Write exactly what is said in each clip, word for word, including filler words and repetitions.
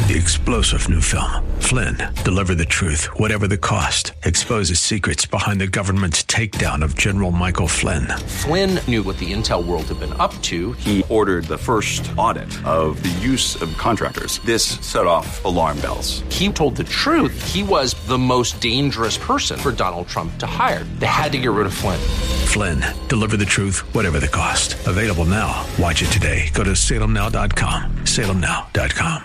The explosive new film, Flynn, deliver the truth, whatever the cost, exposes secrets behind the government's takedown of General Michael Flynn. Flynn knew what the intel world had been up to. He ordered the first audit of the use of contractors. This set off alarm bells. He told the truth. He was the most dangerous person for Donald Trump to hire. They had to get rid of Flynn. Flynn, deliver the truth, whatever the cost. Available now. Watch it today. Go to salem now dot com. salem now dot com.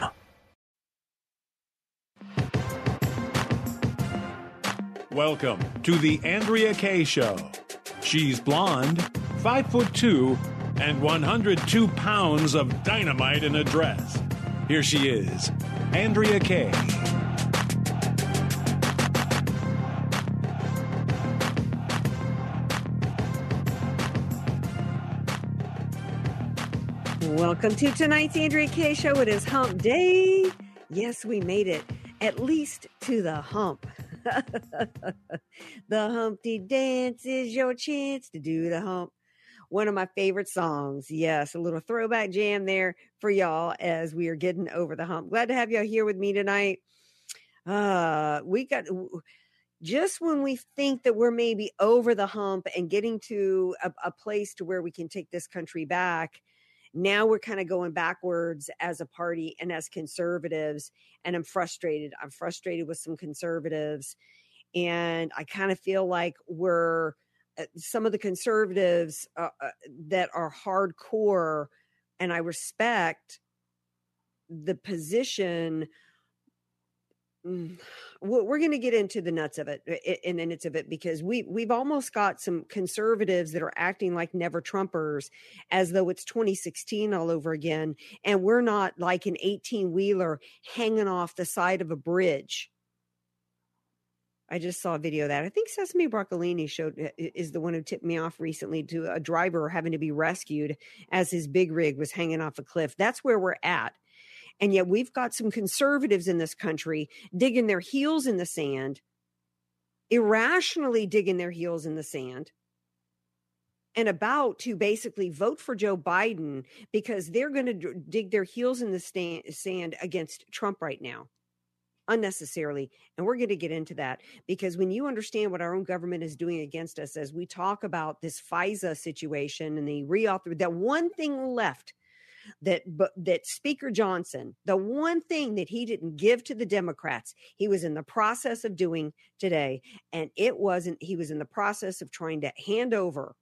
Welcome to the Andrea Kaye Show. She's blonde, five foot two, and one hundred two pounds of dynamite in a dress. Here she is, Andrea Kaye. Welcome to tonight's Andrea Kaye Show. It is Hump Day. Yes, we made it at least to the hump. The Humpty Dance is your chance to do the hump. One of my favorite songs. Yes, a little throwback jam there for y'all as we are getting over the hump. Glad to have y'all here with me tonight. Uh, we got just when we think that we're maybe over the hump and getting to a, a place to where we can take this country back. Now we're kind of going backwards as a party and as conservatives. And I'm frustrated. I'm frustrated with some conservatives. And I kind of feel like we're uh, some of the conservatives uh, uh, that are hardcore, and I respect the position. Mm, we're going to get into the nuts of it and the nits of it because we, we've almost got some conservatives that are acting like never Trumpers as though it's twenty sixteen all over again. And we're not like an eighteen wheeler hanging off the side of a bridge. I just saw a video of that. I think Sesame Broccolini showed is the one who tipped me off recently to a driver having to be rescued as his big rig was hanging off a cliff. That's where we're at. And yet we've got some conservatives in this country digging their heels in the sand, irrationally digging their heels in the sand, and about to basically vote for Joe Biden because they're going to dig their heels in the stand, sand against Trump right now, unnecessarily. And we're going to get into that because when you understand what our own government is doing against us, as we talk about this FISA situation and the reauthor, that one thing left that but that Speaker Johnson, the one thing that he didn't give to the Democrats, he was in the process of doing today. And it wasn't, he was in the process of trying to hand over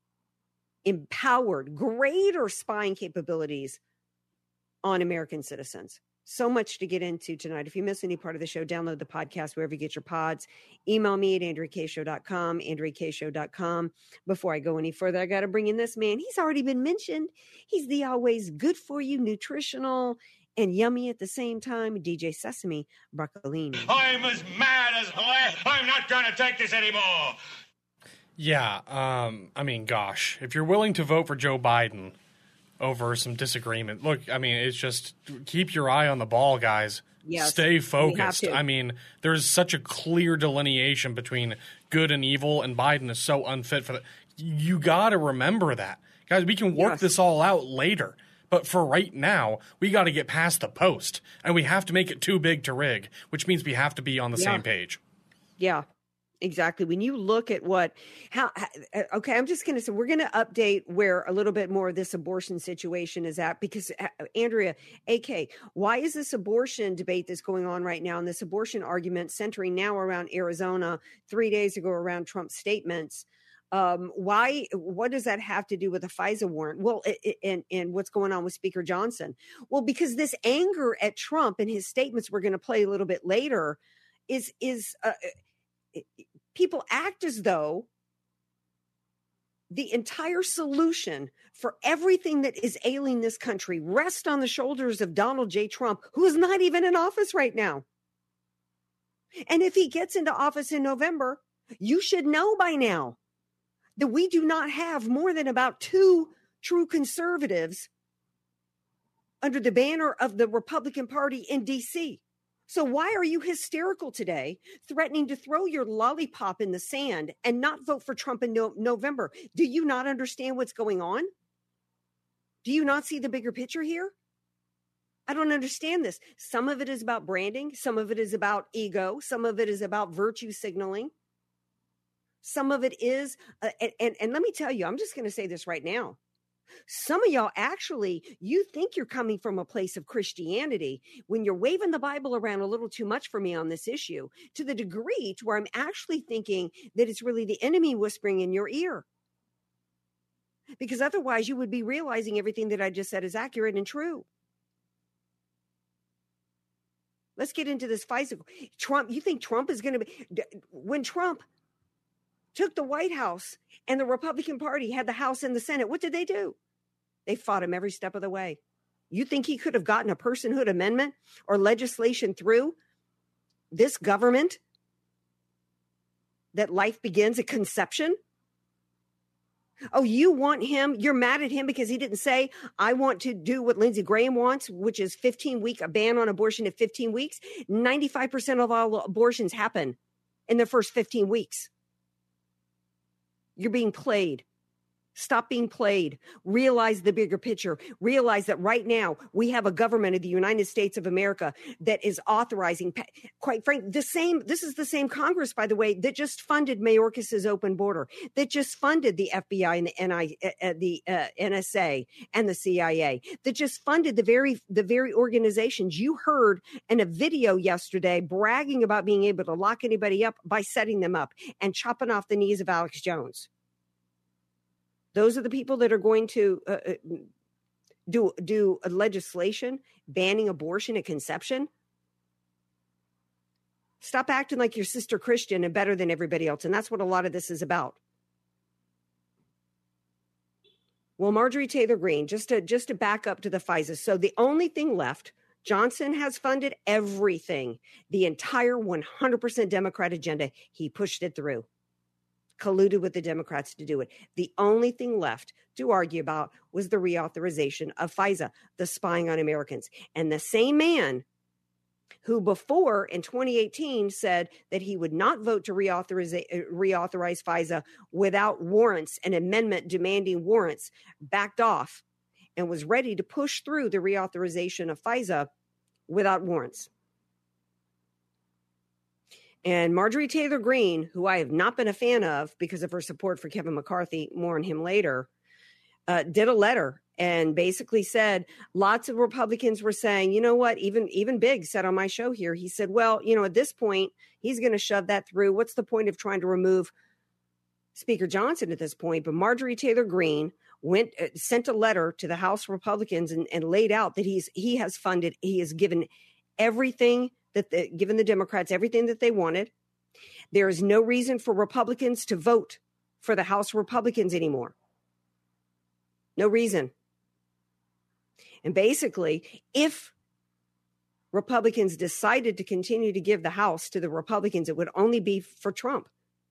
empowered, greater spying capabilities on American citizens. So much to get into tonight. If you miss any part of the show, download the podcast wherever you get your pods. Email me at andrea kaye show dot com, andrea kaye show dot com. Before I go any further, I got to bring in this man. He's already been mentioned. He's the always good for you, nutritional, and yummy at the same time, D J Sesame Broccolini. I'm as mad as I. I'm not going to take this anymore. Yeah, um, I mean, gosh, if you're willing to vote for Joe Biden over some disagreement. Look, I mean, it's just keep your eye on the ball, guys. Yes, stay focused. I mean, there's such a clear delineation between good and evil, and Biden is so unfit for that. You got to remember that. Guys, we can work yes. this all out later. But for right now, we got to get past the post, and we have to make it too big to rig, which means we have to be on the yeah. same page. Yeah. Exactly. When you look at what, how, okay, I'm just going to say, we're going to update where a little bit more of this abortion situation is at, because Andrea, A K, why is this abortion debate that's going on right now and this abortion argument centering now around Arizona, three days ago around Trump's statements? Um, why, what does that have to do with the FISA warrant? Well, it, it, and, and what's going on with Speaker Johnson? Well, because this anger at Trump and his statements we're going to play a little bit later is, is, uh, it, people act as though the entire solution for everything that is ailing this country rests on the shoulders of Donald J. Trump, who is not even in office right now. And if he gets into office in November, you should know by now that we do not have more than about two true conservatives under the banner of the Republican Party in D C. So why are you hysterical today, threatening to throw your lollipop in the sand and not vote for Trump in no- November? Do you not understand what's going on? Do you not see the bigger picture here? I don't understand this. Some of it is about branding. Some of it is about ego. Some of it is about virtue signaling. Some of it is, uh, and, and, and let me tell you, I'm just going to say this right now. Some of y'all actually, you think you're coming from a place of Christianity when you're waving the Bible around a little too much for me on this issue, to the degree to where I'm actually thinking that it's really the enemy whispering in your ear. Because otherwise you would be realizing everything that I just said is accurate and true. Let's get into this FISA. Trump, you think Trump is going to be, when Trump took the White House and the Republican Party had the House and the Senate, what did they do? They fought him every step of the way. You think he could have gotten a personhood amendment or legislation through this government that life begins at conception? Oh, you want him, you're mad at him because he didn't say, I want to do what Lindsey Graham wants, which is fifteen week, a ban on abortion at fifteen weeks. ninety-five percent of all abortions happen in the first fifteen weeks. You're being played. Stop being played. Realize the bigger picture. Realize that right now we have a government of the United States of America that is authorizing, quite frankly, the same. This is the same Congress, by the way, that just funded Mayorkas's open border, that just funded the F B I and the N I, uh, the uh, N S A and the C I A, that just funded the very the very organizations you heard in a video yesterday bragging about being able to lock anybody up by setting them up and chopping off the knees of Alex Jones. Those are the people that are going to uh, do do a legislation banning abortion at conception. Stop acting like your sister Christian and better than everybody else. And that's what a lot of this is about. Well, Marjorie Taylor Greene, just to just to back up to the FISA. So the only thing left, Johnson has funded everything, the entire one hundred percent Democrat agenda. He pushed it through. Colluded with the Democrats to do it. The only thing left to argue about was the reauthorization of FISA, the spying on Americans. And the same man who before in twenty eighteen said that he would not vote to reauthorize, reauthorize FISA without warrants, an amendment demanding warrants, backed off and was ready to push through the reauthorization of FISA without warrants. And Marjorie Taylor Greene, who I have not been a fan of because of her support for Kevin McCarthy, more on him later, uh, did a letter and basically said lots of Republicans were saying, you know what, even even Biggs said on my show here, he said, well, you know, at this point, he's going to shove that through. What's the point of trying to remove Speaker Johnson at this point? But Marjorie Taylor Greene went uh, sent a letter to the House Republicans and, and laid out that he's he has funded, he has given everything that the, given the Democrats everything that they wanted. There is no reason for Republicans to vote for the House Republicans anymore. No reason. And basically, if Republicans decided to continue to give the House to the Republicans, it would only be for Trump.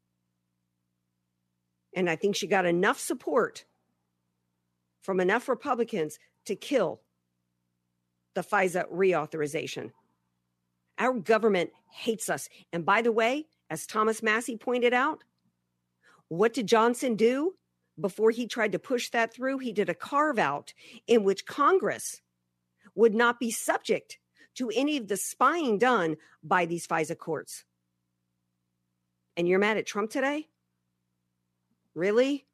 And I think she got enough support from enough Republicans to kill the FISA reauthorization. Our government hates us. And by the way, as Thomas Massie pointed out, what did Johnson do before he tried to push that through? He did a carve out in which Congress would not be subject to any of the spying done by these FISA courts. And you're mad at Trump today? Really?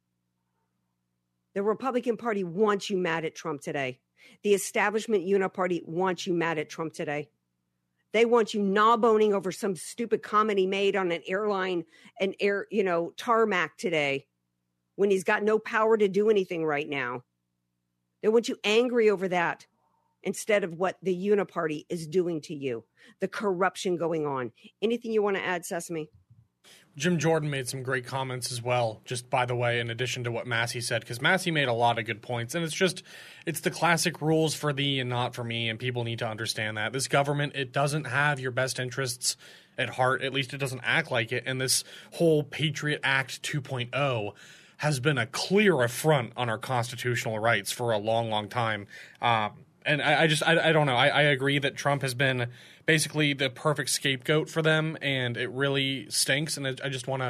The Republican Party wants you mad at Trump today. The establishment uniparty wants you mad at Trump today. They want you gnawboning over some stupid comedy made on an airline, an air, you know, tarmac today when he's got no power to do anything right now. They want you angry over that instead of what the uniparty is doing to you, the corruption going on. Anything you want to add, Sesame? Jim Jordan made some great comments as well, just by the way, in addition to what Massie said, because Massie made a lot of good points. And it's just, it's the classic rules for thee and not for me, and people need to understand that. This government, it doesn't have your best interests at heart. At least it doesn't act like it. And this whole Patriot Act two point oh has been a clear affront on our constitutional rights for a long, long time. Um, and I, I just, I, I don't know. I, I agree that Trump has been basically the perfect scapegoat for them, and it really stinks. And I, I just want to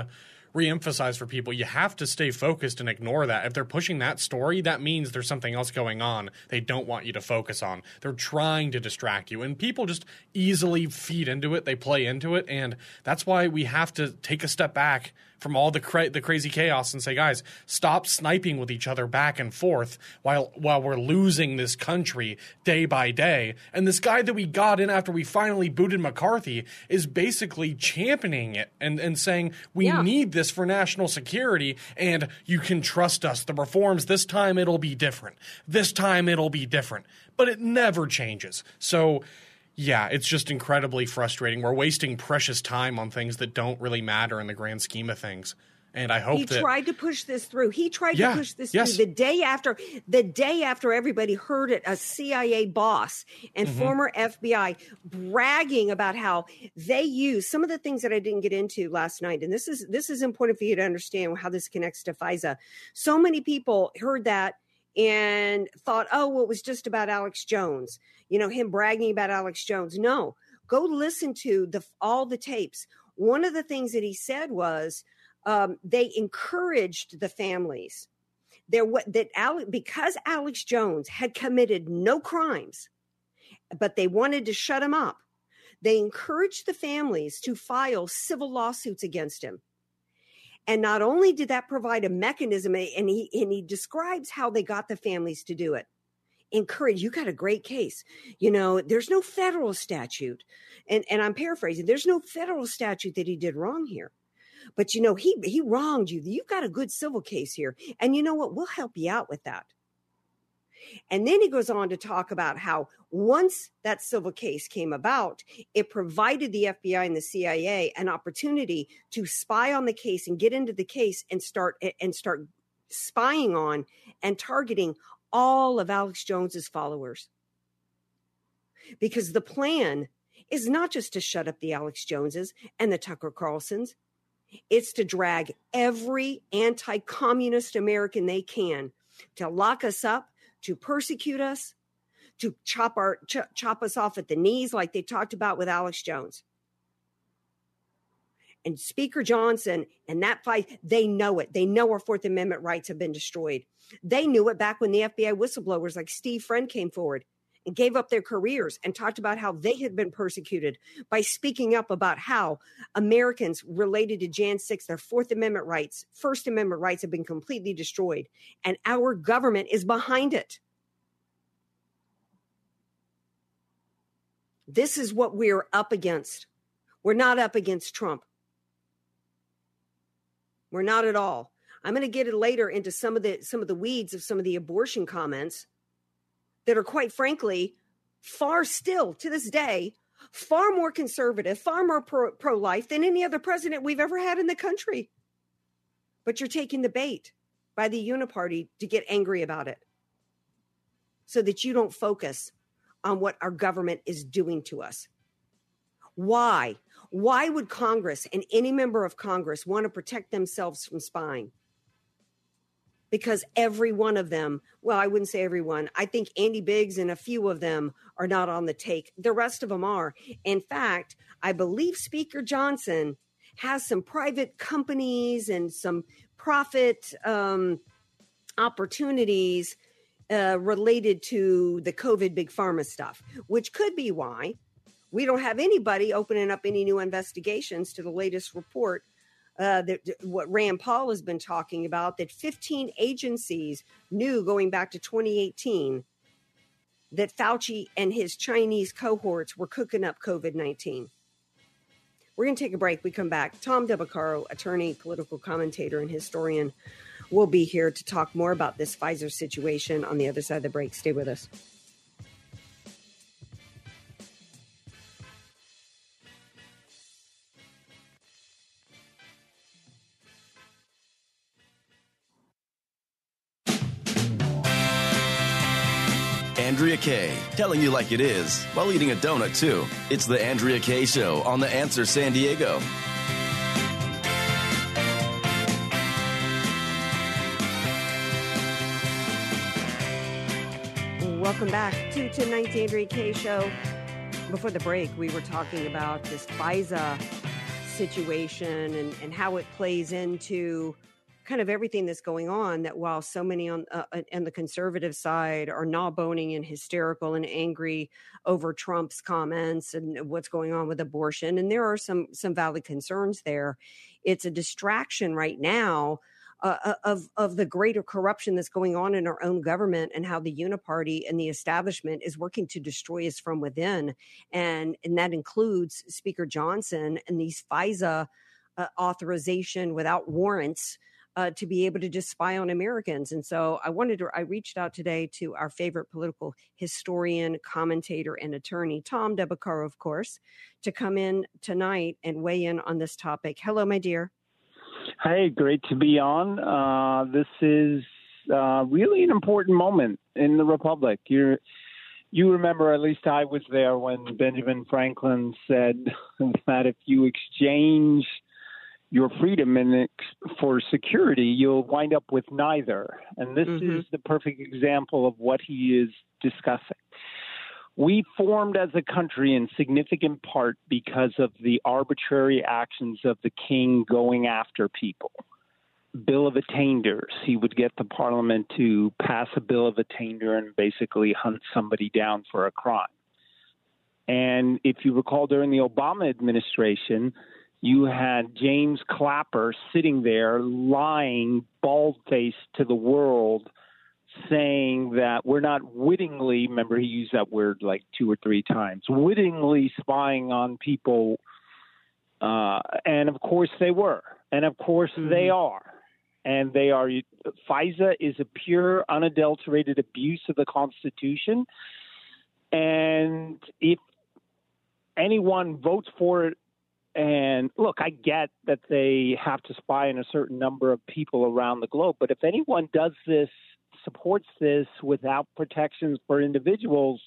reemphasize for people, you have to stay focused and ignore that. If they're pushing that story, that means there's something else going on they don't want you to focus on. They're trying to distract you, and people just easily feed into it. They play into it, and that's why we have to take a step back from all the cra- the crazy chaos and say, guys, stop sniping with each other back and forth while while we're losing this country day by day. And this guy that we got in after we finally booted McCarthy is basically championing it and, and saying we yeah. need this for national security, and you can trust us. The reforms, this time it'll be different. This time it'll be different. But it never changes. So yeah, it's just incredibly frustrating. We're wasting precious time on things that don't really matter in the grand scheme of things. And I hope he that he tried to push this through. He tried yeah, to push this yes. through the day after the day after everybody heard it. A C I A boss and mm-hmm. former F B I bragging about how they use some of the things that I didn't get into last night. And this is this is important for you to understand how this connects to FISA. So many people heard that and thought, oh, well, it was just about Alex Jones. You know, him bragging about Alex Jones. No, go listen to the all the tapes. One of the things that he said was um, they encouraged the families. There, what that Alex, because Alex Jones had committed no crimes, but they wanted to shut him up. They encouraged the families to file civil lawsuits against him. And not only did that provide a mechanism, and he and he describes how they got the families to do it. Encourage, you got a great case. You know, there's no federal statute. And, and I'm paraphrasing, there's no federal statute that he did wrong here. But, you know, he he wronged you. You've got a good civil case here. And you know what? We'll help you out with that. And then he goes on to talk about how once that civil case came about, it provided the F B I and the C I A an opportunity to spy on the case and get into the case and start and start spying on and targeting all of Alex Jones's followers. Because the plan is not just to shut up the Alex Joneses and the Tucker Carlsons. It's to drag every anti-communist American they can to lock us up, to persecute us, to chop our ch- chop us off at the knees like they talked about with Alex Jones. And Speaker Johnson and that fight, they know it. They know our Fourth Amendment rights have been destroyed. They knew it back when the F B I whistleblowers like Steve Friend came forward and gave up their careers and talked about how they had been persecuted by speaking up about how Americans related to January sixth, their Fourth Amendment rights, First Amendment rights have been completely destroyed. And our government is behind it. This is what we're up against. We're not up against Trump. We're not at all. I'm going to get it later into some of the some of the weeds of some of the abortion comments that are, quite frankly, far still to this day, far more conservative, far more pro, pro-life than any other president we've ever had in the country. But you're taking the bait by the uniparty to get angry about it so that you don't focus on what our government is doing to us. Why? Why would Congress and any member of Congress want to protect themselves from spying? Because every one of them, well, I wouldn't say everyone. I think Andy Biggs and a few of them are not on the take. The rest of them are. In fact, I believe Speaker Johnson has some private companies and some profit um, opportunities uh, related to the COVID big pharma stuff, which could be why we don't have anybody opening up any new investigations to the latest report. Uh, that what Rand Paul has been talking about, that fifteen agencies knew going back to twenty eighteen that Fauci and his Chinese cohorts were cooking up COVID nineteen. We're going to take a break. We come back. Tom DeBaccaro, attorney, political commentator, and historian, will be here to talk more about this Pfizer situation on the other side of the break. Stay with us. Andrea Kaye, telling you like it is while eating a donut, too. It's the Andrea Kaye Show on The Answer San Diego. Welcome back to tonight's Andrea Kaye Show. Before the break, we were talking about this FISA situation and, and how it plays into kind of everything that's going on, that while so many on uh, on the conservative side are gnawboning and hysterical and angry over Trump's comments and what's going on with abortion, and there are some some valid concerns there, it's a distraction right now uh, of of the greater corruption that's going on in our own government, and how the uniparty and the establishment is working to destroy us from within, and and that includes Speaker Johnson and these FISA uh, authorization without warrants. Uh, to be able to just spy on Americans. And so I wanted to, I reached out today to our favorite political historian, commentator, and attorney, Tom Del Beccaro, of course, to come in tonight and weigh in on this topic. Hello, my dear. Hey, great to be on. Uh, this is uh, really an important moment in the Republic. You're, you remember, at least I was there when Benjamin Franklin said that if you exchange your freedom and for security, you'll wind up with neither. And this mm-hmm. is the perfect example of what he is discussing. We formed as a country in significant part because of the arbitrary actions of the king going after people. Bill of Attainders. He would get the parliament to pass a bill of attainder and basically hunt somebody down for a crime. And if you recall, during the Obama administration, you had James Clapper sitting there lying bald-faced to the world, saying that we're not wittingly, remember he used that word like two or three times, wittingly spying on people. Uh, and of course they were. And of course mm-hmm. they are. And they are, FISA is a pure, unadulterated abuse of the Constitution. And if anyone votes for it, and look, I get that they have to spy on a certain number of people around the globe, but if anyone does this, supports this without protections for individuals,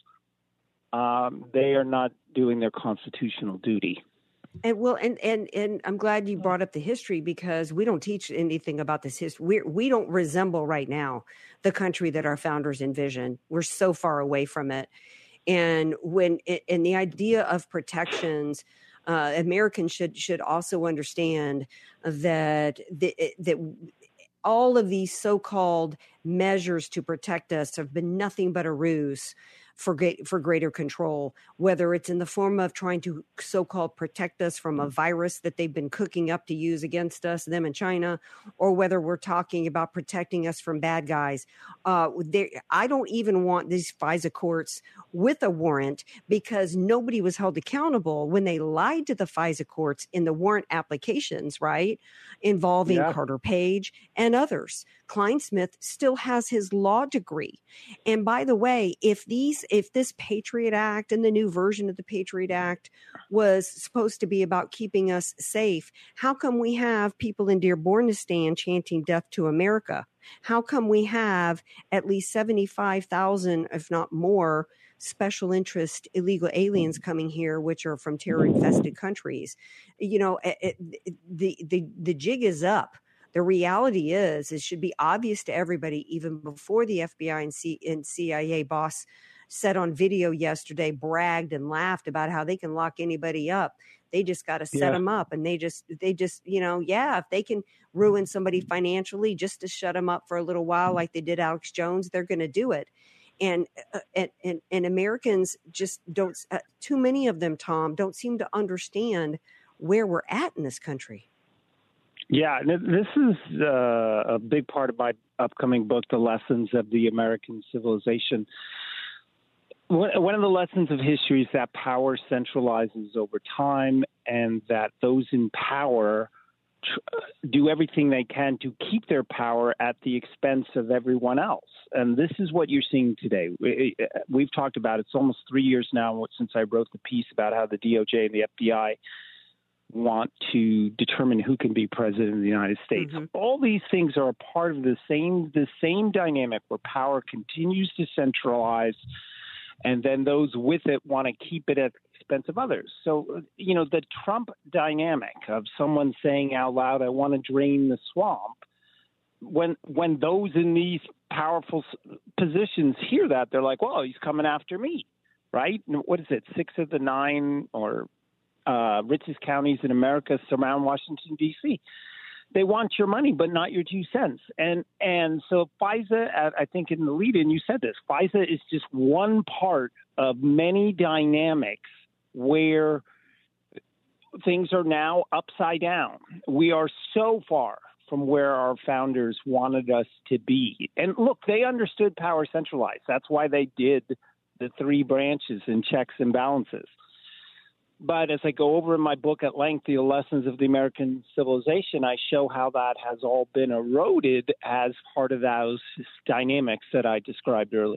um, they are not doing their constitutional duty. And well, and, and and I'm glad you brought up the history, because we don't teach anything about this history. We we don't resemble right now the country that our founders envisioned. We're so far away from it. And when it, and the idea of protections, uh, Americans should should also understand that the, that all of these so-called measures to protect us have been nothing but a ruse for great, for greater control, whether it's in the form of trying to so-called protect us from a virus that they've been cooking up to use against us, them in China, or whether we're talking about protecting us from bad guys. Uh, I don't even want these FISA courts with a warrant, because nobody was held accountable when they lied to the FISA courts in the warrant applications, right, involving yeah. Carter Page and others. Kleinsmith still has his law degree. And by the way, if these, if this Patriot Act and the new version of the Patriot Act was supposed to be about keeping us safe, how come we have people in Dearbornistan chanting death to America? How come we have at least seventy-five thousand, if not more, special interest illegal aliens coming here, which are from terror-infested countries? You know, it, it, the, the, the jig is up. The reality is, it should be obvious to everybody, even before the F B I and, C- and C I A boss said on video yesterday, bragged and laughed about how they can lock anybody up. They just got to set yeah. them up. And they just, they just, you know, yeah, if they can ruin somebody financially just to shut them up for a little while, like they did Alex Jones, they're going to do it. And, uh, and, and, and Americans just don't, uh, too many of them, Tom, don't seem to understand where we're at in this country. Yeah, this is uh, a big part of my upcoming book, The Lessons of the American Civilization. One of the lessons of history is that power centralizes over time, and that those in power tr- do everything they can to keep their power at the expense of everyone else. And this is what you're seeing today. We've talked about it. It's almost three years now since I wrote the piece about how the D O J and the F B I want to determine who can be president of the United States. Mm-hmm. All these things are a part of the same the same dynamic where power continues to centralize, and then those with it want to keep it at the expense of others. So, you know, the Trump dynamic of someone saying out loud, I want to drain the swamp, when when those in these powerful positions hear that, they're like, well, he's coming after me, right? What is it, six of the nine or uh, richest counties in America surround Washington, D C. They want your money, but not your two cents. And and so FISA, I think in the lead-in you said this, FISA is just one part of many dynamics where things are now upside down. We are so far from where our founders wanted us to be. And look, they understood power centralized. That's why they did the three branches and checks and balances. But as I go over in my book at length, The Lessons of the American Civilization, I show how that has all been eroded as part of those dynamics that I described earlier.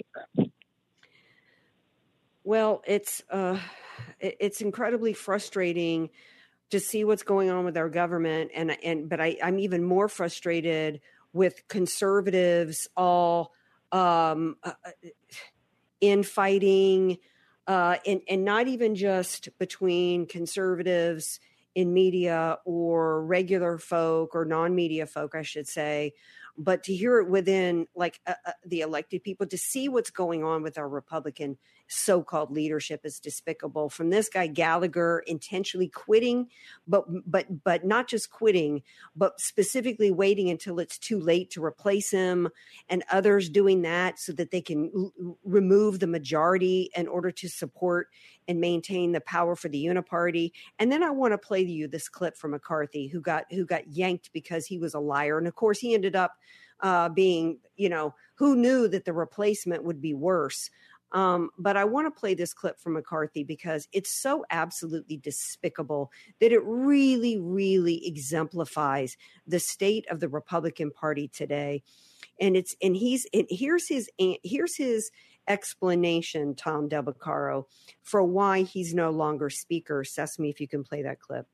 Well, it's uh, it's incredibly frustrating to see what's going on with our government, and and but I, I'm even more frustrated with conservatives all um, uh, infighting. Uh, and, and not even just between conservatives in media or regular folk or non-media folk, I should say, but to hear it within like uh, uh, the elected people, to see what's going on with our Republican so-called leadership is despicable. From this guy Gallagher intentionally quitting, but but but not just quitting, but specifically waiting until it's too late to replace him, and others doing that so that they can l- remove the majority in order to support and maintain the power for the uniparty. And then I want to play you this clip from McCarthy, who got who got yanked because he was a liar, and of course he ended up uh, being, you know, who knew that the replacement would be worse. Um, but I want to play this clip from McCarthy because it's so absolutely despicable that it really, really exemplifies the state of the Republican Party today. And it's and he's and here's his here's his explanation, Tom Del Beccaro, for why he's no longer Speaker. Sesame, if you can play that clip.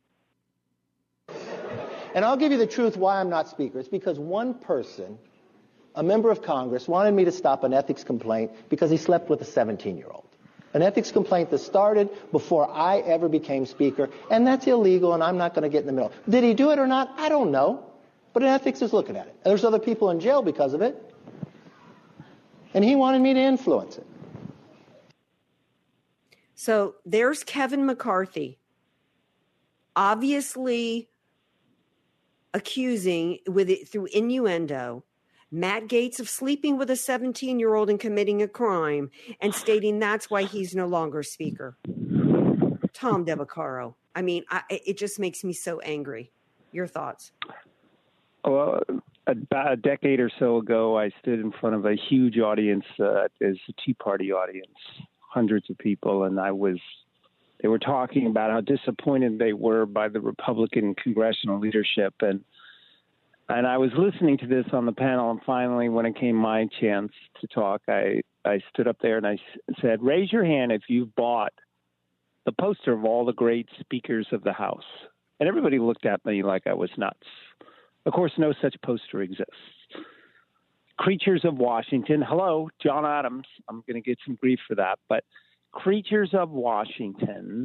And I'll give you the truth why I'm not Speaker. It's because one person, a member of Congress, wanted me to stop an ethics complaint because he slept with a seventeen-year-old. An ethics complaint that started before I ever became Speaker, and that's illegal, and I'm not going to get in the middle. Did he do it or not? I don't know. But ethics is looking at it. And there's other people in jail because of it. And he wanted me to influence it. So there's Kevin McCarthy, obviously accusing, with it through innuendo, Matt Gaetz of sleeping with a seventeen-year-old and committing a crime, and stating that's why he's no longer Speaker. Tom Del Beccaro. I mean, I, it just makes me so angry. Your thoughts? Well, about a decade or so ago, I stood in front of a huge audience, uh, as a Tea Party audience, hundreds of people, and I was. They were talking about how disappointed they were by the Republican congressional leadership, and and I was listening to this on the panel, and finally, when it came my chance to talk, I, I stood up there and I said, raise your hand if you've bought the poster of all the great speakers of the House. And everybody looked at me like I was nuts. Of course, no such poster exists. Creatures of Washington. Hello, John Adams. I'm going to get some grief for that, but creatures of Washington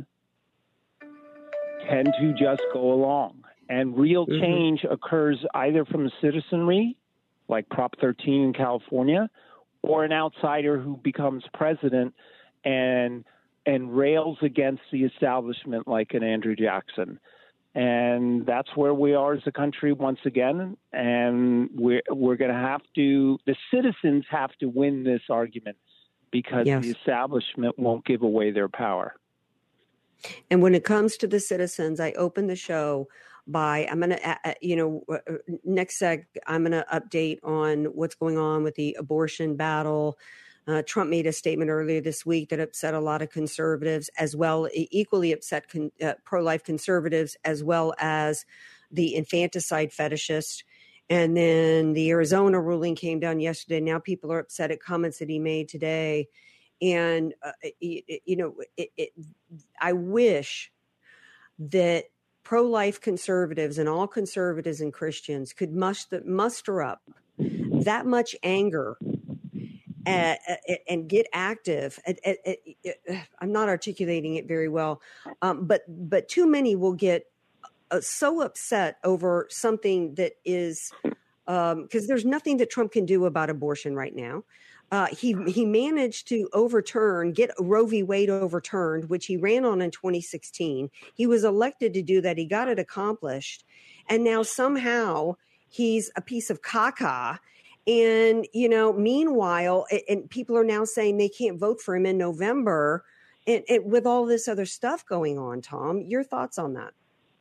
tend to just go along. And real change mm-hmm. occurs either from the citizenry, like Prop thirteen in California, or an outsider who becomes president and and rails against the establishment like an Andrew Jackson. And that's where we are as a country once again. And we're, we're going to have to – the citizens have to win this argument because yes. the establishment won't give away their power. And when it comes to the citizens, I open the show by, I'm going to, uh, you know, uh, next seg, I'm going to update on what's going on with the abortion battle. Uh, Trump made a statement earlier this week that upset a lot of conservatives, as well, equally upset con, uh, pro-life conservatives, as well as the infanticide fetishists. And then the Arizona ruling came down yesterday. Now people are upset at comments that he made today. And, uh, you, you know, it, it, I wish that pro-life conservatives and all conservatives and Christians could muster, muster up that much anger and, and get active. I'm not articulating it very well, um, but but too many will get uh, so upset over something that is, because um, there's nothing that Trump can do about abortion right now. Uh, he he managed to overturn, get Roe v. Wade overturned, which he ran on in twenty sixteen. He was elected to do that. He got it accomplished. And now somehow he's a piece of caca. And, you know, meanwhile, and, and people are now saying they can't vote for him in November and, and with all this other stuff going on. Tom, your thoughts on that?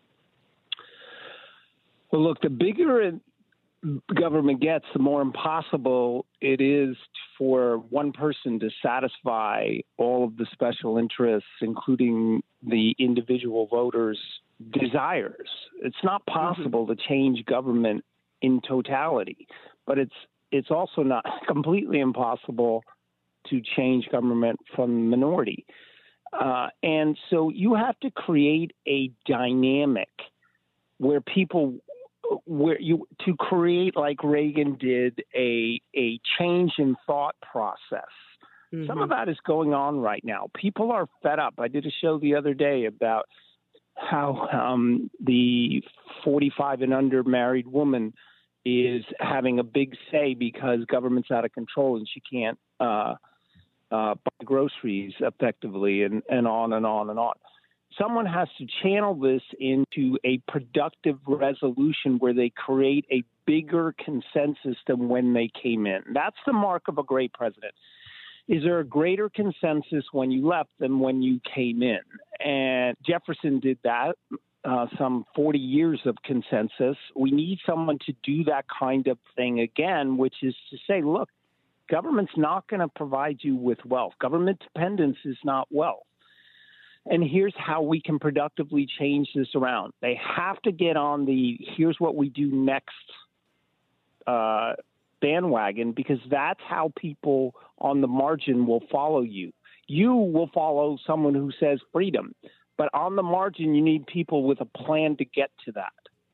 Well, look, the bigger government gets, the more impossible it is for one person to satisfy all of the special interests, including the individual voters' desires. It's not possible mm-hmm. to change government in totality, but it's it's also not completely impossible to change government from the minority. Uh, and so you have to create a dynamic where people where you to create, like Reagan did, a a change in thought process. Mm-hmm. Some of that is going on right now. People are fed up. I did a show the other day about how um, the forty-five and under married woman is having a big say because government's out of control and she can't uh, uh, buy groceries effectively, and, and on and on and on. Someone has to channel this into a productive resolution where they create a bigger consensus than when they came in. That's the mark of a great president. Is there a greater consensus when you left than when you came in? And Jefferson did that, uh, some forty years of consensus. We need someone to do that kind of thing again, which is to say, look, government's not going to provide you with wealth. Government dependence is not wealth. And here's how we can productively change this around. They have to get on the here's what we do next uh, bandwagon, because that's how people on the margin will follow you. You will follow someone who says freedom, but on the margin, you need people with a plan to get to that.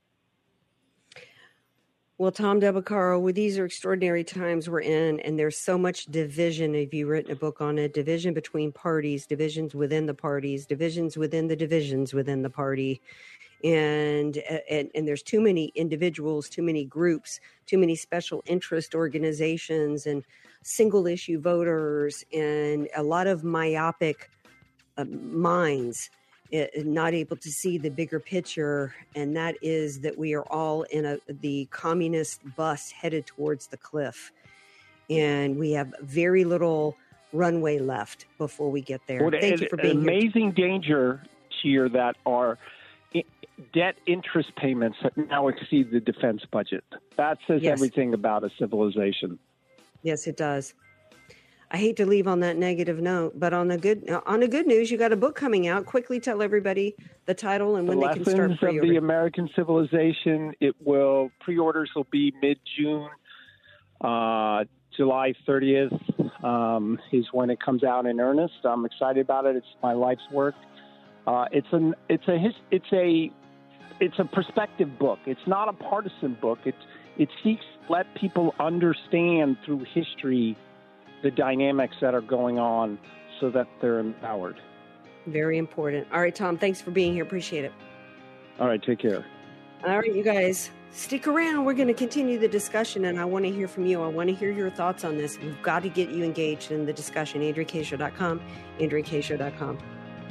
Well, Tom Del Beccaro, well, these are extraordinary times we're in, and there's so much division. Have you written a book on it? Division between parties, divisions within the parties, divisions within the divisions within the party. And, and and there's too many individuals, too many groups, too many special interest organizations and single issue voters, and a lot of myopic uh, minds, uh, not able to see the bigger picture. And that is that we are all in a the communist bus headed towards the cliff. And we have very little runway left before we get there. Well, Thank an, you for being an here. Amazing danger here that are debt interest payments that now exceed the defense budget. That says Yes. everything about a civilization. Yes, it does. I hate to leave on that negative note, but on the good on the good news, you got a book coming out. Quickly tell everybody the title and when the they can start Lessons pre-ordering. of the American Civilization. It will pre-orders will be mid-June. Uh, July thirtieth um, is when it comes out in earnest. I'm excited about it. It's my life's work. Uh, it's an it's a his, it's a it's a perspective book. It's not a partisan book. It it seeks to let people understand through history the dynamics that are going on, so that they're empowered. Very important. All right, Tom. Thanks for being here. Appreciate it. All right, take care. All right, you guys, stick around. We're going to continue the discussion, and I want to hear from you. I want to hear your thoughts on this. We've got to get you engaged in the discussion. Andrea Kaye Show dot com, Andrea Kaye Show dot com.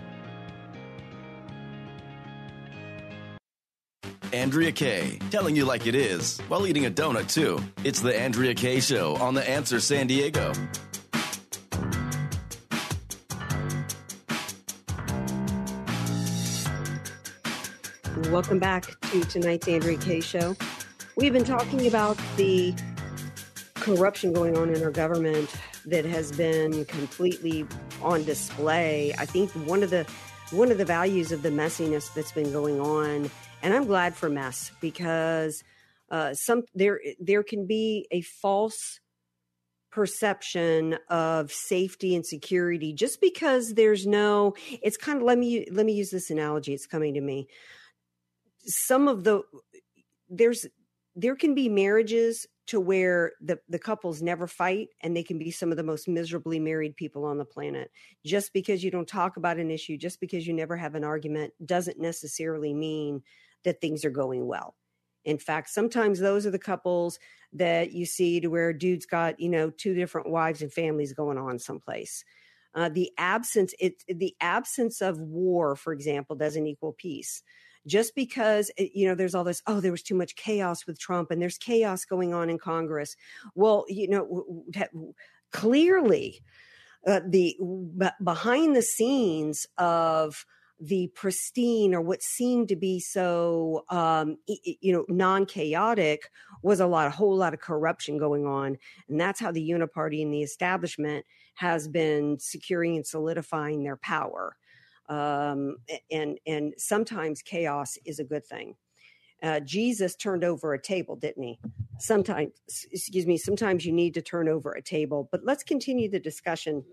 Andrea Kaye, telling you like it is, while eating a donut, too. It's the Andrea Kaye Show on The Answer San Diego. Welcome back to tonight's Andrea Kaye Show. We've been talking about the corruption going on in our government that has been completely on display. I think one of the one of the values of the messiness that's been going on, and I'm glad for mess, because uh, some there there can be a false perception of safety and security just because there's no. It's kind of let me let me use this analogy. It's coming to me. Some of the there's there can be marriages to where the, the couples never fight, and they can be some of the most miserably married people on the planet. Just because you don't talk about an issue, just because you never have an argument, doesn't necessarily mean that things are going well. In fact, sometimes those are the couples that you see to where dude's got, you know, two different wives and families going on someplace. Uh, the absence, it, the absence of war, for example, doesn't equal peace. Just because, you know, there's all this, oh, there was too much chaos with Trump and there's chaos going on in Congress. Well, you know, clearly uh, the b- behind the scenes of the pristine, or what seemed to be so, um, you know, non-chaotic, was a lot, a whole lot of corruption going on. And that's how the uniparty and the establishment has been securing and solidifying their power. Um, and, and sometimes chaos is a good thing. Uh, Jesus turned over a table, didn't he? Sometimes, excuse me, sometimes you need to turn over a table. But let's continue the discussion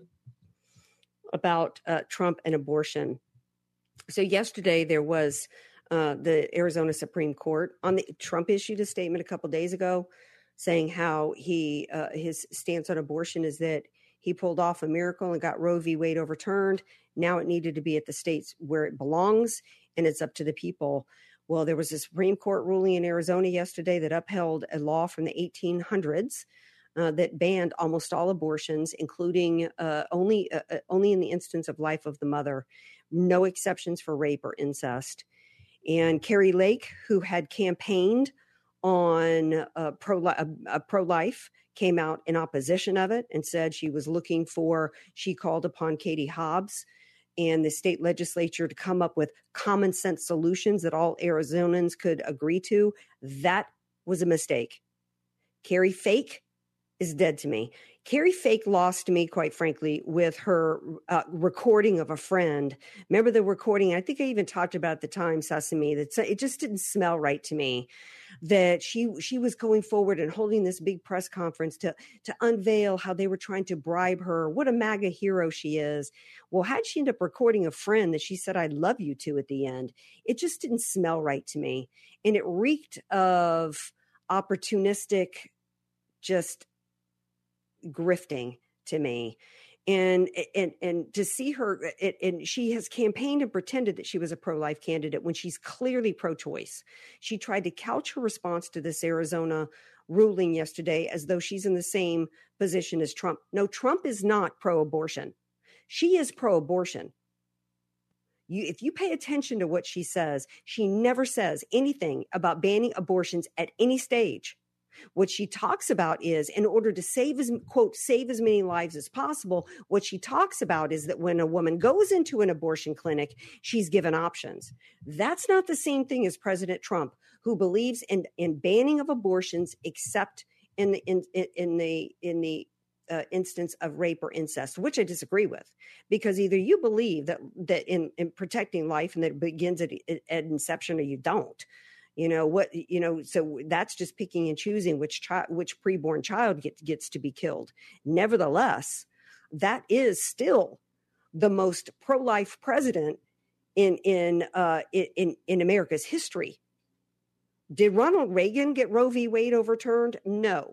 about uh, Trump and abortion. So yesterday there was uh, the Arizona Supreme Court on the Trump issued a statement a couple of days ago saying how he uh, his stance on abortion is that he pulled off a miracle and got Roe v. Wade overturned. Now it needed to be at the states where it belongs, and it's up to the people. Well, there was a Supreme Court ruling in Arizona yesterday that upheld a law from the eighteen hundreds uh, that banned almost all abortions, including uh, only uh, only in the instance of life of the mother. No exceptions for rape or incest. And Carrie Lake, who had campaigned on uh, pro uh, uh, pro-life, came out in opposition of it and said she was looking for, she called upon Katie Hobbs and the state legislature to come up with common sense solutions that all Arizonans could agree to. That was a mistake. Carrie Fake is dead to me. Carrie Fake lost to me, quite frankly, with her uh, recording of a friend. Remember the recording? I think I even talked about at the time, Sesame, that it just didn't smell right to me. That she she was going forward and holding this big press conference to to unveil how they were trying to bribe her. What a MAGA hero she is. Well, how'd she end up recording a friend that she said, I love you to at the end? It just didn't smell right to me. And it reeked of opportunistic, just grifting to me. And, and, and to see her, it, and she has campaigned and pretended that she was a pro-life candidate when she's clearly pro-choice. She tried to couch her response to this Arizona ruling yesterday as though she's in the same position as Trump. No, Trump is not pro-abortion. She is pro-abortion. You, if you pay attention to what she says, she never says anything about banning abortions at any stage. What she talks about is, in order to save as, quote, save as many lives as possible, what she talks about is that when a woman goes into an abortion clinic, she's given options. That's not the same thing as President Trump, who believes in, in banning of abortions except in the, in, in the, in the uh, instance of rape or incest, which I disagree with, because either you believe that, that in, in protecting life and that it begins at, at inception, or you don't. You know what, you know, so that's just picking and choosing which child, which preborn child gets, gets to be killed. Nevertheless, that is still the most pro-life president in, in, uh, in, in America's history. Did Ronald Reagan get Roe v. Wade overturned? No.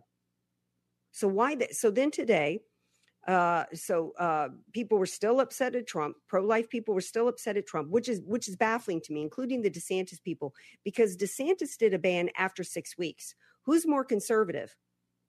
So why, th- so then today, Uh, so uh, people were still upset at Trump. Pro-life people were still upset at Trump, which is which is baffling to me, including the DeSantis people, because DeSantis did a ban after six weeks. Who's more conservative?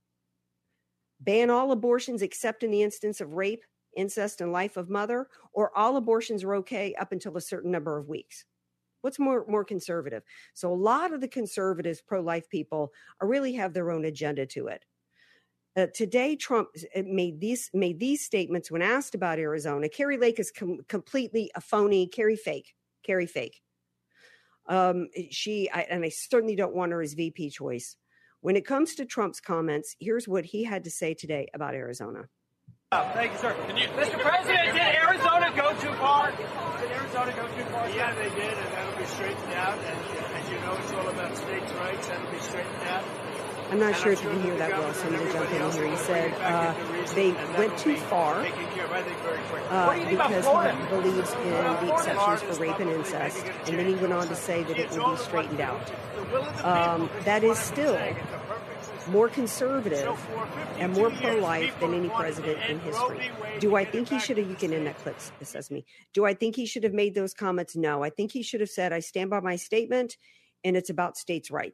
Ban all abortions except in the instance of rape, incest, and life of mother, or all abortions are okay up until a certain number of weeks? What's more more conservative? So a lot of the conservatives, pro-life people, are really have their own agenda to it. Uh, today, Trump made these made these statements when asked about Arizona. Carrie Lake is com- completely a phony. Carrie Fake. Carrie Fake. Um, she I, and I certainly don't want her as V P choice. When it comes to Trump's comments, here's what he had to say today about Arizona. Oh, thank you, sir. Can you, Mister President, did Arizona go too far? Did Arizona go too far? Yeah, they did, and that'll be straightened out. And as you know, it's all about states' rights. That'll be straightened out. I'm not sure if you can hear that well, so I'm going to jump in here. He said uh, they went too far uh, because he believes in the exceptions for rape and incest, and then he went on to say that it will be straightened out. Um, that is still more conservative and more pro-life than any president in history. Do I think he should have, you can end that clip, it says me. Do I think he should have made those comments? No. I think he should have said, I stand by my statement, and it's about states' rights.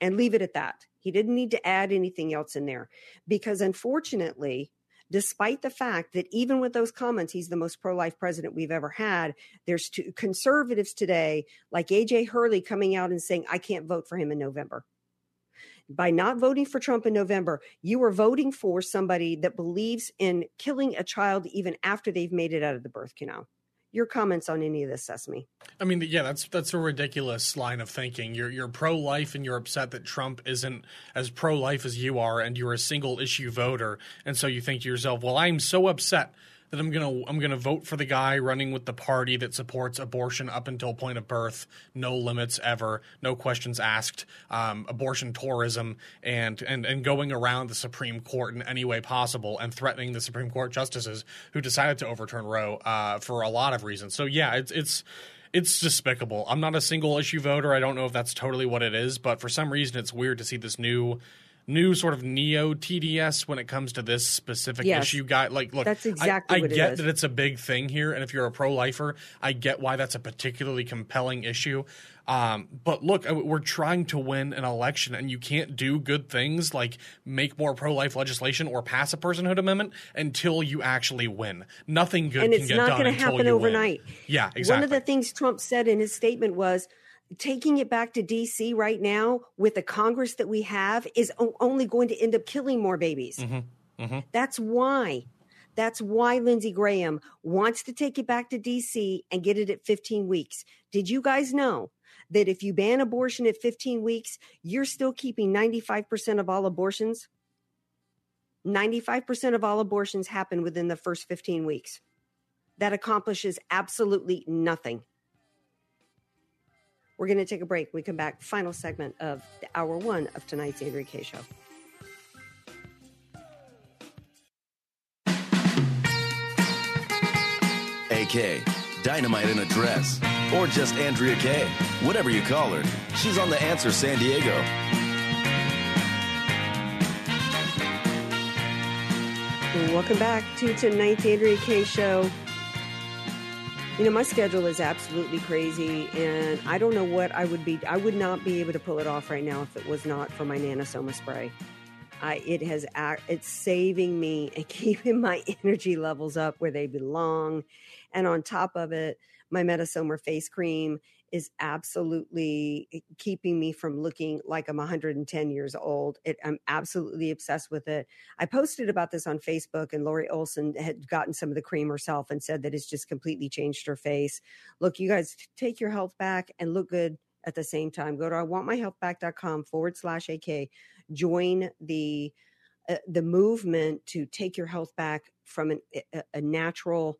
and leave it at that. He didn't need to add anything else in there because unfortunately, despite the fact that even with those comments, he's the most pro-life president we've ever had, there's two conservatives today like A J Hurley coming out and saying, I can't vote for him in November. By not voting for Trump in November, you are voting for somebody that believes in killing a child even after they've made it out of the birth canal. Your comments on any of this, Sesame? I mean, yeah, that's that's a ridiculous line of thinking. You're you're pro-life and you're upset that Trump isn't as pro-life as you are, and you're a single issue voter, and so you think to yourself, "Well, I'm so upset that I'm gonna I'm gonna vote for the guy running with the party that supports abortion up until point of birth, no limits ever, no questions asked, um, abortion tourism, and and and going around the Supreme Court in any way possible and threatening the Supreme Court justices who decided to overturn Roe uh, for a lot of reasons." So yeah, it's it's. It's despicable. I'm not a single issue voter. I don't know if that's totally what it is, but for some reason it's weird to see this new new sort of neo T D S when it comes to this specific yes. issue guy. Like, look, that's exactly I, I what it get is. that it's a big thing here, and if you're a pro-lifer, I get why that's a particularly compelling issue. Um, but look, we're trying to win an election, and you can't do good things like make more pro-life legislation or pass a personhood amendment until you actually win. Nothing good and can it's get not done going to until happen you overnight. win. Yeah, exactly. One of the things Trump said in his statement was, taking it back to D C right now with the Congress that we have is o- only going to end up killing more babies. Mm-hmm. Mm-hmm. That's why. That's why Lindsey Graham wants to take it back to D C and get it at fifteen weeks. Did you guys know that if you ban abortion at fifteen weeks, you're still keeping ninety-five percent of all abortions? ninety-five percent of all abortions happen within the first fifteen weeks. That accomplishes absolutely nothing. We're going to take a break. We come back. Final segment of the hour one of tonight's Andrea Kaye Show. A K, Dynamite in a Dress, or just Andrea Kaye, whatever you call her. She's on The Answer San Diego. Welcome back to tonight's Andrea Kaye Show. You know, my schedule is absolutely crazy, and I don't know what I would be. I would not be able to pull it off right now if it was not for my Nanosoma spray. I, it has, it's saving me and keeping my energy levels up where they belong. And on top of it, my Metasomer face cream is absolutely keeping me from looking like I'm one hundred ten years old. It, I'm absolutely obsessed with it. I posted about this on Facebook, and Lori Olson had gotten some of the cream herself and said that it's just completely changed her face. Look, you guys, take your health back and look good at the same time. Go to iwantmyhealthback.com forward slash AK. Join the uh, the movement to take your health back from an, a, a natural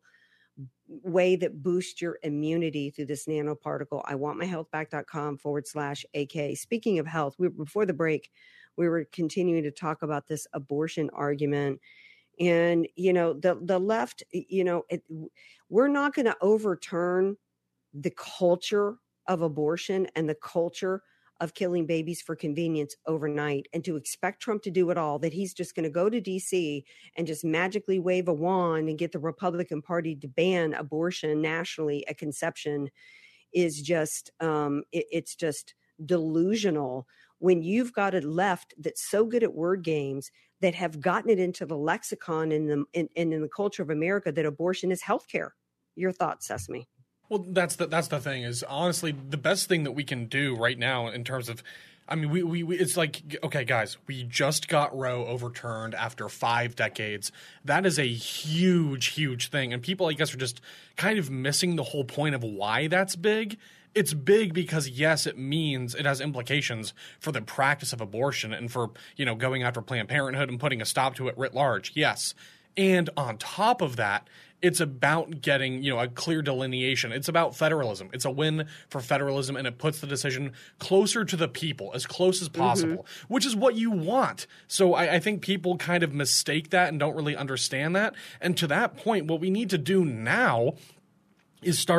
way that boosts your immunity through this nanoparticle. iwantmyhealthback.com forward slash AK. Speaking of health, we, before the break, we were continuing to talk about this abortion argument. And, you know, the, the left, you know, it, we're not going to overturn the culture of abortion and the culture of killing babies for convenience overnight, and to expect Trump to do it all, that he's just going to go to D C and just magically wave a wand and get the Republican Party to ban abortion nationally at conception is just, um, it, it's just delusional when you've got a left that's so good at word games that have gotten it into the lexicon in the, in, in the culture of America that abortion is healthcare. Your thoughts, Sesame? Well, that's the that's the thing is honestly the best thing that we can do right now in terms of, I mean, we, we, we it's like, okay, guys, we just got Roe overturned after five decades. That is a huge, huge thing. And people, I guess, are just kind of missing the whole point of why that's big. It's big because, yes, it means it has implications for the practice of abortion and for, you know, going after Planned Parenthood and putting a stop to it writ large. Yes. And on top of that, it's about getting, you know, a clear delineation. It's about federalism. It's a win for federalism, and it puts the decision closer to the people, as close as possible, mm-hmm. which is what you want. So I, I think people kind of mistake that and don't really understand that. And to that point, what we need to do now is start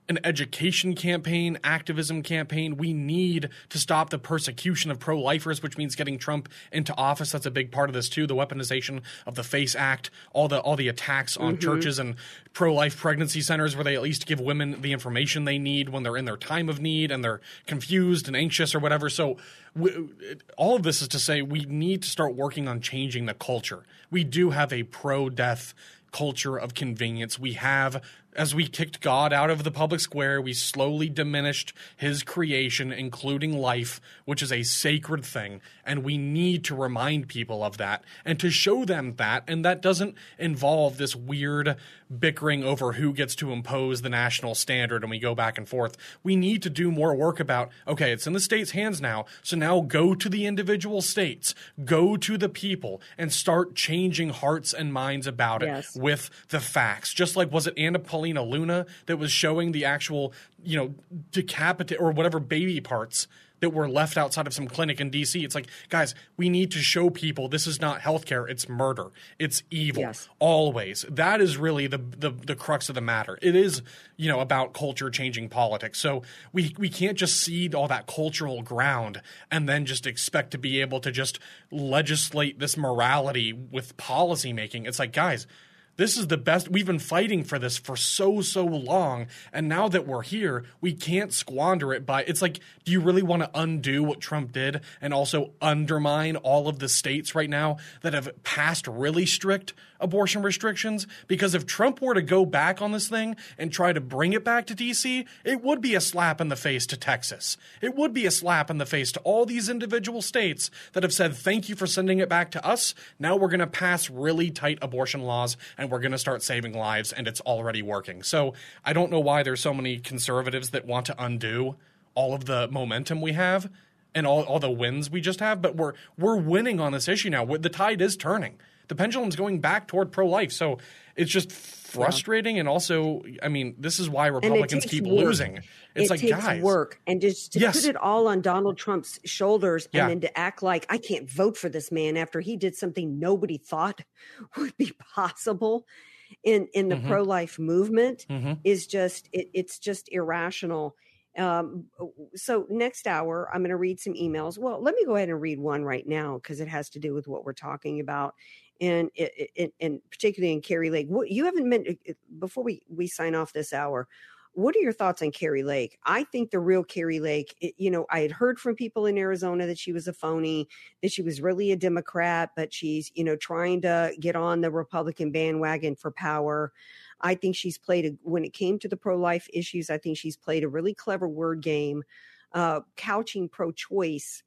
an education campaign, activism campaign. We need to stop the persecution of pro-lifers, which means getting Trump into office. That's a big part of this too. The weaponization of the FACE Act, all the all the attacks on Mm-hmm. churches and pro-life pregnancy centers where they at least give women the information they need when they're in their time of need and they're confused and anxious or whatever. So we, all of this is to say we need to start working on changing the culture. We do have a pro-death culture of convenience. We have, as we kicked God out of the public square, we slowly diminished his creation, including life, which is a sacred thing. And we need to remind people of that and to show them that. And that doesn't involve this weird bickering over who gets to impose the national standard and we go back and forth. We need to do more work about, okay, it's in the state's hands now. So now go to the individual states, go to the people and start changing hearts and minds about it. Yes. With the facts. Just like, was it Anna Paulina Luna that was showing the actual, you know, decapitate or whatever baby parts that were left outside of some clinic in D C? It's like, guys, we need to show people this is not healthcare. It's murder. It's evil. Yes. Always. That is really the, the the crux of the matter. It is, you know, about culture changing politics. So we we can't just cede all that cultural ground and then just expect to be able to just legislate this morality with policy making. It's like, guys, this is the best. We've been fighting for this for so, so long. And now that we're here, we can't squander it by – it's like, do you really want to undo what Trump did and also undermine all of the states right now that have passed really strict abortion restrictions? Because if Trump were to go back on this thing and try to bring it back to D C, it would be a slap in the face to Texas. It would be a slap in the face to all these individual states that have said, thank you for sending it back to us. Now we're going to pass really tight abortion laws and we're going to start saving lives, and it's already working. So I don't know why there's so many conservatives that want to undo all of the momentum we have and all, all the wins we just have, but we're we're winning on this issue now. The tide is turning. The pendulum's going back toward pro-life. So it's just frustrating, yeah. And also, I mean, this is why Republicans keep work. losing. It's it like, takes guys. work. And just to yes. put it all on Donald Trump's shoulders yeah. and then to act like I can't vote for this man after he did something nobody thought would be possible in, in the mm-hmm. pro-life movement mm-hmm. is just, it, it's just irrational. Um, so next hour, I'm going to read some emails. Well, let me go ahead and read one right now because it has to do with what we're talking about. And, it, it, and particularly in Kari Lake, what you haven't meant before we, we sign off this hour. What are your thoughts on Kari Lake? I think the real Kari Lake, it, you know, I had heard from people in Arizona that she was a phony, that she was really a Democrat, but she's, you know, trying to get on the Republican bandwagon for power. I think she's played, a, when it came to the pro-life issues, I think she's played a really clever word game, uh, couching pro-choice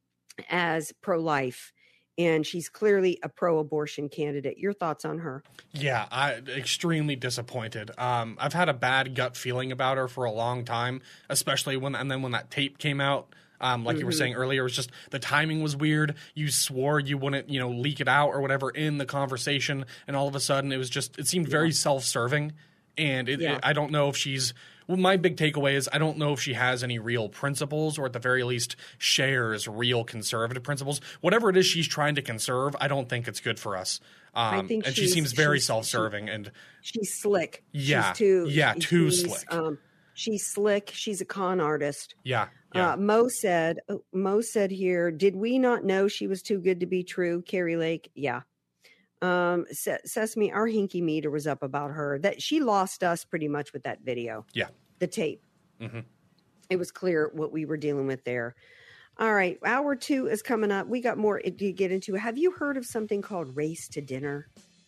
as pro-life. And she's clearly a pro-abortion candidate. Your thoughts on her? Yeah, I extremely disappointed. Um, I've had a bad gut feeling about her for a long time, especially when and then when that tape came out. Um, like mm-hmm. you were saying earlier, it was just the timing was weird. You swore you wouldn't, you know, leak it out or whatever in the conversation, and all of a sudden it was just it seemed very yeah. self-serving. And it, yeah. it, I don't know if she's. Well, my big takeaway is I don't know if she has any real principles or at the very least shares real conservative principles. Whatever it is she's trying to conserve, I don't think it's good for us. Um, I think and she seems very self-serving. She, and she's slick. Yeah. She's too, yeah, too she's, slick. Um, she's slick. She's a con artist. Yeah. yeah. Uh, Mo said, Mo said here, did we not know she was too good to be true? Kari Lake. Yeah. Um, Sesame, our hinky meter was up about her that she lost us pretty much with that video. Yeah. The tape. Mm-hmm. It was clear what we were dealing with there. All right. Hour two is coming up. We got more to get into. Have you heard of something called Race to Dinner?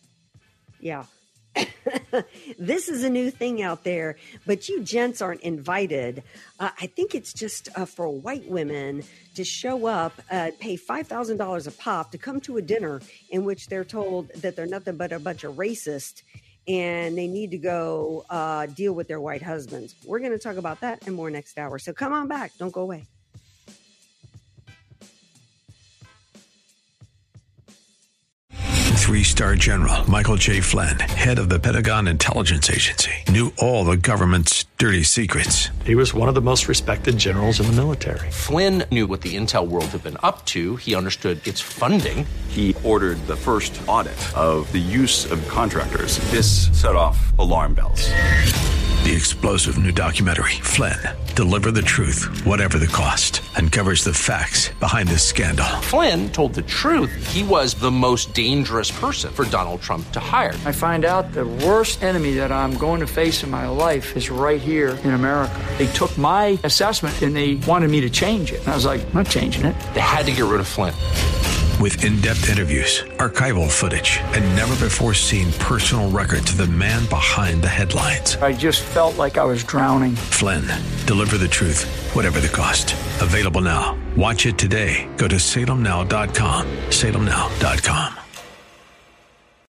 Yeah. This is a new thing out there, but you gents aren't invited. Uh, I think it's just uh, for white women to show up, uh, pay five thousand dollars a pop to come to a dinner in which they're told that they're nothing but a bunch of racists and they need to go uh, deal with their white husbands. We're going to talk about that and more next hour. So come on back. Don't go away. Three-star general Michael J. Flynn, head of the Pentagon Intelligence Agency, knew all the government's dirty secrets. He was one of the most respected generals in the military. Flynn knew what the intel world had been up to. He understood its funding. He ordered the first audit of the use of contractors. This set off alarm bells. The explosive new documentary, Flynn, Deliver the Truth, Whatever the Cost, uncovers the facts behind this scandal. Flynn told the truth. He was the most dangerous person for Donald Trump to hire. I find out the worst enemy that I'm going to face in my life is right here in America. They took my assessment and they wanted me to change it. And I was like, I'm not changing it. They had to get rid of Flynn. With in-depth interviews, archival footage, and never-before-seen personal records of the man behind the headlines. I just felt like I was drowning. Flynn, Deliver the Truth, Whatever the Cost. Available now. Watch it today. Go to salem now dot com. salem now dot com.